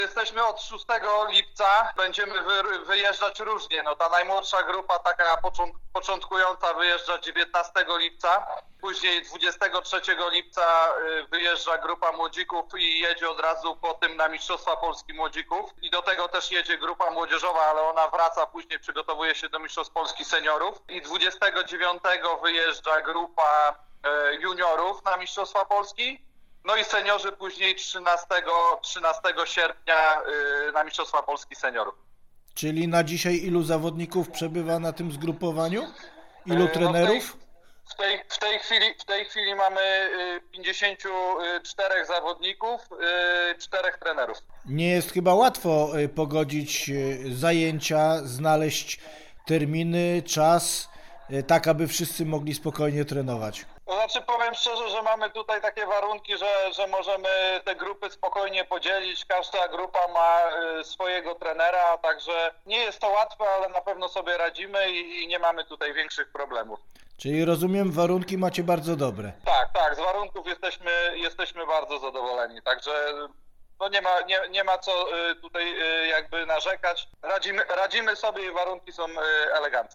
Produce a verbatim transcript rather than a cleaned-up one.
Jesteśmy od szóstego lipca, będziemy wy, wyjeżdżać różnie. No, ta najmłodsza grupa, taka począt, początkująca, wyjeżdża dziewiętnastego lipca. Później dwudziestego trzeciego lipca wyjeżdża grupa młodzików i jedzie od razu po tym na Mistrzostwa Polski Młodzików. I do tego też jedzie grupa młodzieżowa, ale ona wraca później, przygotowuje się do Mistrzostw Polski Seniorów. I dwudziestego dziewiątego wyjeżdża grupa juniorów na Mistrzostwa Polski. No i seniorzy później trzynastego sierpnia na Mistrzostwa Polski Seniorów. Czyli na dzisiaj ilu zawodników przebywa na tym zgrupowaniu? Ilu trenerów? W tej, w tej, chwili, w tej chwili mamy pięćdziesięciu czterech zawodników, czterech trenerów. Nie jest chyba łatwo pogodzić zajęcia, znaleźć terminy, czas, tak aby wszyscy mogli spokojnie trenować. To znaczy powiem szczerze, że mamy tutaj takie warunki, że, że możemy te grupy spokojnie podzielić. Każda grupa ma swojego trenera, także nie jest to łatwe, ale na pewno sobie radzimy i, i nie mamy tutaj większych problemów. Czyli rozumiem, warunki macie bardzo dobre. Tak, tak, z warunków jesteśmy, jesteśmy bardzo zadowoleni, także no nie ma, nie, nie ma co tutaj jakby narzekać. Radzimy, radzimy sobie i warunki są eleganckie.